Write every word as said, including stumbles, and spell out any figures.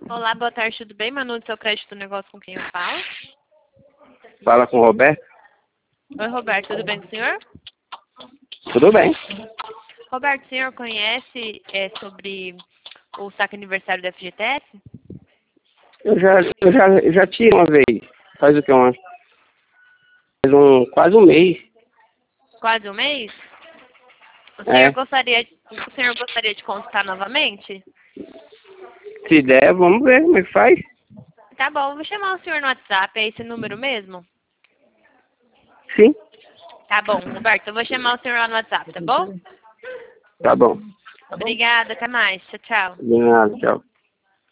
Olá, boa tarde, tudo bem? Manu do seu crédito negócio, com quem eu falo? Fala com o Roberto. Oi, Roberto, tudo bem com o senhor? Tudo bem. Roberto, o senhor conhece é, sobre o saque aniversário da F G T S? Eu já, eu já, eu já tive uma vez. Faz o que? Uma, faz um, quase um mês. Quase um mês? O É. senhor gostaria, o senhor gostaria de consultar novamente? Se der, vamos ver como é que faz. Tá bom, vou chamar o senhor no WhatsApp, é esse número mesmo? Sim. Tá bom, Roberto, eu vou chamar o senhor lá no WhatsApp, tá bom? Tá bom. Obrigada, até mais. Tchau, tchau. De nada, tchau.